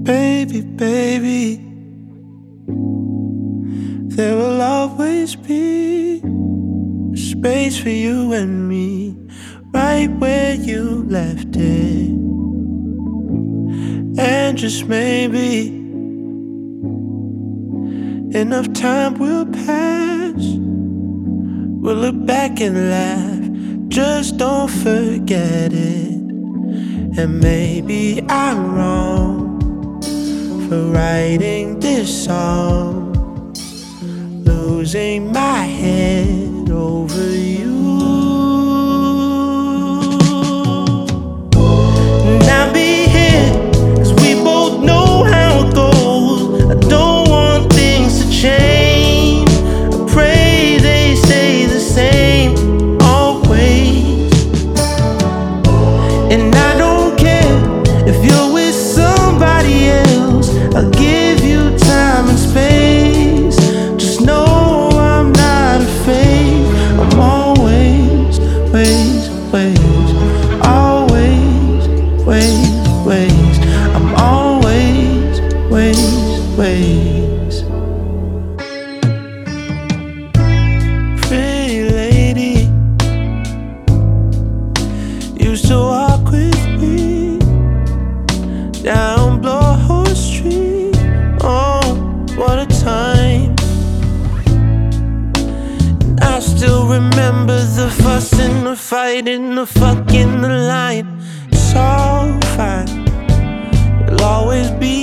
Baby, baby, there will always be space for you and me, right where you left it. And just maybe enough time will pass. We'll look back and laugh, just don't forget it. And maybe I'm wrong for writing this song, losing my head over you. And I'll be here, 'cause we both know how it goes. I don't want things to change. I pray they stay the same always. And I don't care if you're with somebody else, I'll give you time and space. Just know I'm not afraid. I'm always, ways, ways, always, ways, ways. I'm always, ways, ways. Pretty lady used to walk with me down Blowhole Street. Oh, what a time. And I still remember the fuss and the fight and the fucking the line. It's all fine, you'll always be